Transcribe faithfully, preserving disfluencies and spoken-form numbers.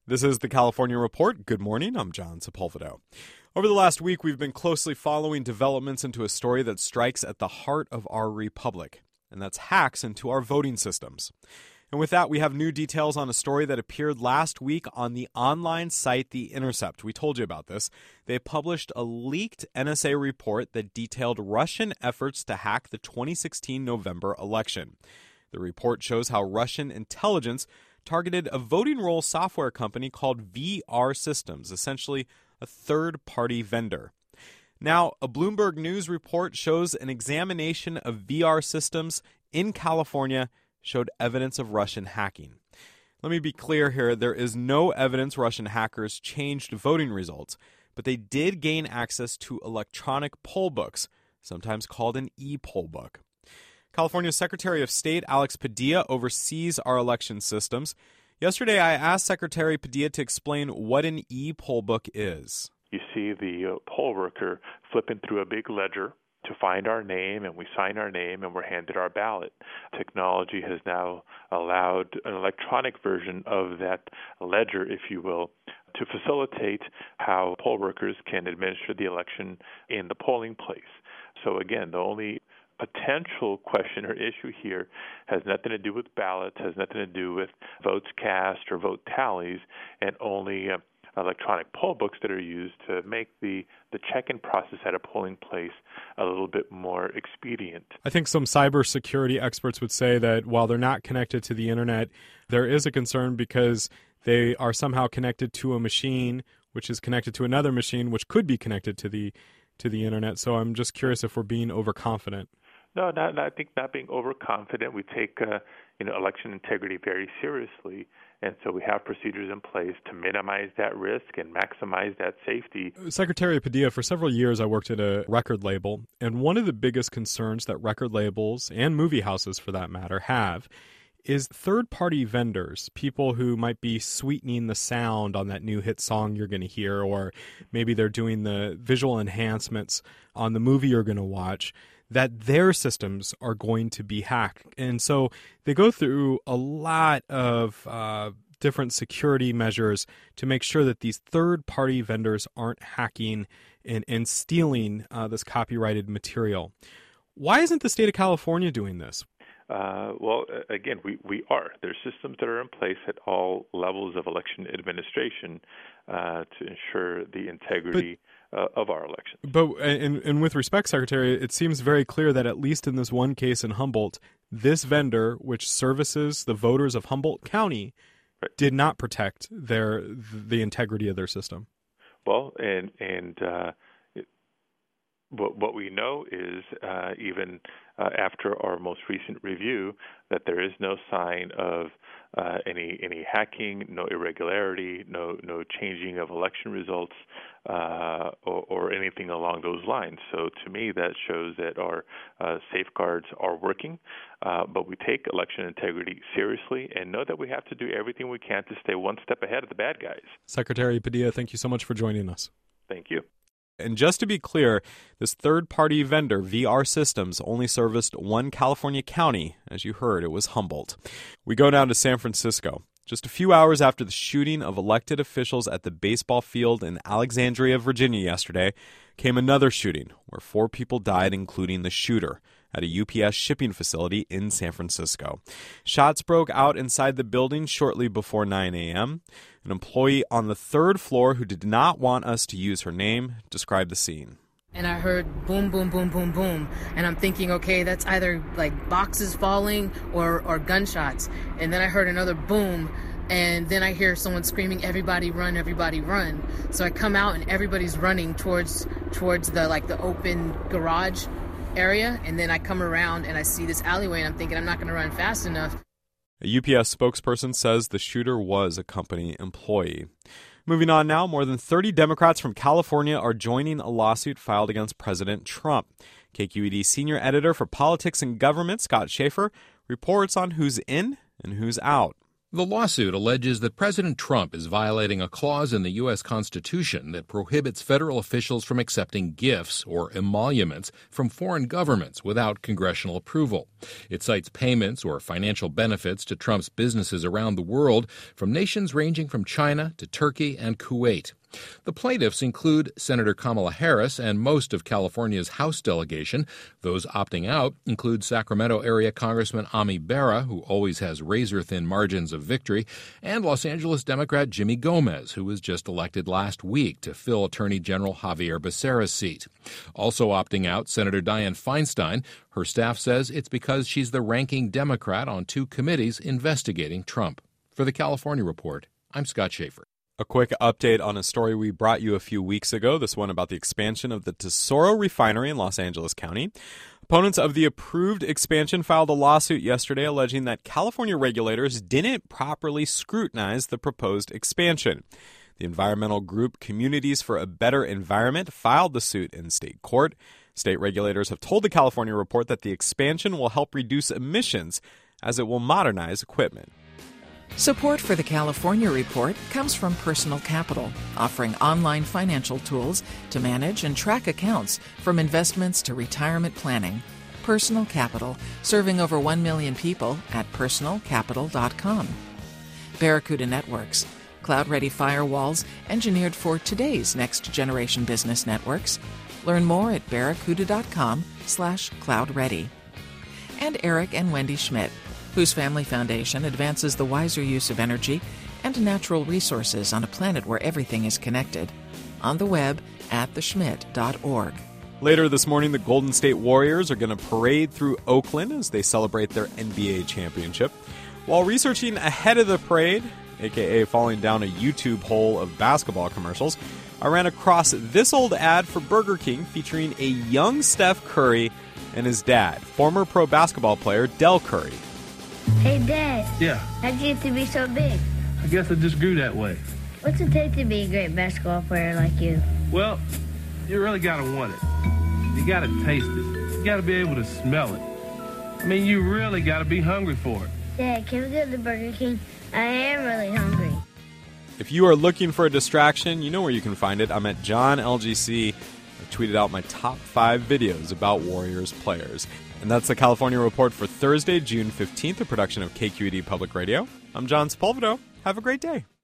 This is the California Report. Good morning. I'm John Sepulvedo. Over the last week, we've been closely following developments into a story that strikes at the heart of our republic, and that's hacks into our voting systems. And with that, we have new details on a story that appeared last week on the online site The Intercept. We told you about this. They published a leaked N S A report that detailed Russian efforts to hack the twenty sixteen November election. The report shows how Russian intelligence targeted a voting roll software company called V R Systems, essentially a third-party vendor. Now, a Bloomberg News report shows an examination of V R Systems in California showed evidence of Russian hacking. Let me be clear here, there is no evidence Russian hackers changed voting results, but they did gain access to electronic poll books, sometimes called an e-poll book. California Secretary of State Alex Padilla oversees our election systems. Yesterday, I asked Secretary Padilla to explain what an e-poll book is. You see the uh, poll worker flipping through a big ledger to find our name, and we sign our name, and we're handed our ballot. Technology has now allowed an electronic version of that ledger, if you will, to facilitate how poll workers can administer the election in the polling place. So again, the only potential question or issue here has nothing to do with ballots, has nothing to do with votes cast or vote tallies, and only uh, electronic poll books that are used to make the, the check-in process at a polling place a little bit more expedient. I think some cybersecurity experts would say that while they're not connected to the internet, there is a concern because they are somehow connected to a machine which is connected to another machine which could be connected to the to the internet. So I'm just curious if we're being overconfident. No, not, not, I think not being overconfident. We take uh, you know election integrity very seriously, and so we have procedures in place to minimize that risk and maximize that safety. Secretary Padilla, for several years I worked at a record label, and one of the biggest concerns that record labels and movie houses, for that matter, have is third-party vendors, people who might be sweetening the sound on that new hit song you're going to hear, or maybe they're doing the visual enhancements on the movie you're going to watch, that their systems are going to be hacked. And so they go through a lot of uh, different security measures to make sure that these third-party vendors aren't hacking and, and stealing uh, this copyrighted material. Why isn't the state of California doing this? Uh, well, again, we, we are. There's systems that are in place at all levels of election administration uh, to ensure the integrity but, uh, of our elections. But and, and with respect, Secretary, it seems very clear that at least in this one case in Humboldt, this vendor, which services the voters of Humboldt County, right, did not protect their the integrity of their system. Well, and and uh, it, what what we know is uh, even uh, after our most recent review that there is no sign of uh, any any hacking, no irregularity, no no changing of election results, uh, or, or anything along those lines. So to me, that shows that our uh, safeguards are working. Uh, but we take election integrity seriously and know that we have to do everything we can to stay one step ahead of the bad guys. Secretary Padilla, thank you so much for joining us. Thank you. And just to be clear, this third-party vendor, V R Systems, only serviced one California county. As you heard, it was Humboldt. We go down to San Francisco. Just a few hours after the shooting of elected officials at the baseball field in Alexandria, Virginia yesterday, came another shooting where four people died, including the shooter, at a U P S shipping facility in San Francisco. Shots broke out inside the building shortly before nine a.m. An employee on the third floor who did not want us to use her name described the scene. And I heard boom, boom, boom, boom, boom. And I'm thinking, okay, that's either like boxes falling or, or gunshots. And then I heard another boom. And then I hear someone screaming, everybody run, everybody run. So I come out and everybody's running towards towards the like the open garage area. And then I come around and I see this alleyway and I'm thinking I'm not going to run fast enough. A U P S spokesperson says the shooter was a company employee. Moving on now, more than thirty Democrats from California are joining a lawsuit filed against President Trump. K Q E D senior editor for politics and government, Scott Schaefer, reports on who's in and who's out. The lawsuit alleges that President Trump is violating a clause in the U S Constitution that prohibits federal officials from accepting gifts or emoluments from foreign governments without congressional approval. It cites payments or financial benefits to Trump's businesses around the world from nations ranging from China to Turkey and Kuwait. The plaintiffs include Senator Kamala Harris and most of California's House delegation. Those opting out include Sacramento area Congressman Ami Bera, who always has razor-thin margins of victory, and Los Angeles Democrat Jimmy Gomez, who was just elected last week to fill Attorney General Javier Becerra's seat. Also opting out, Senator Dianne Feinstein. Her staff says it's because she's the ranking Democrat on two committees investigating Trump. For the California Report, I'm Scott Schaefer. A quick update on a story we brought you a few weeks ago, this one about the expansion of the Tesoro refinery in Los Angeles County. Opponents of the approved expansion filed a lawsuit yesterday alleging that California regulators didn't properly scrutinize the proposed expansion. The environmental group Communities for a Better Environment filed the suit in state court. State regulators have told the California Report that the expansion will help reduce emissions as it will modernize equipment. Support for the California Report comes from Personal Capital, offering online financial tools to manage and track accounts from investments to retirement planning. Personal Capital, serving over one million people at personal capital dot com. Barracuda Networks, cloud-ready firewalls engineered for today's next-generation business networks. Learn more at barracuda dot com slash cloud ready. And Eric and Wendy Schmidt, whose family foundation advances the wiser use of energy and natural resources on a planet where everything is connected. On the web at the schmidt dot org. Later this morning, the Golden State Warriors are going to parade through Oakland as they celebrate their N B A championship. While researching ahead of the parade, aka falling down a YouTube hole of basketball commercials, I ran across this old ad for Burger King featuring a young Steph Curry and his dad, former pro basketball player Del Curry. Hey, Dad. Yeah? How'd you get to be so big? I guess I just grew that way. What's it take to be a great basketball player like you? Well, you really gotta want it. You gotta taste it. You gotta be able to smell it. I mean, you really gotta be hungry for it. Dad, can we go to the Burger King? I am really hungry. If you are looking for a distraction, you know where you can find it. I'm at John L G C. I've tweeted out my top five videos about Warriors players. And that's the California Report for Thursday, June fifteenth, a production of K Q E D Public Radio. I'm John Sepulveda. Have a great day.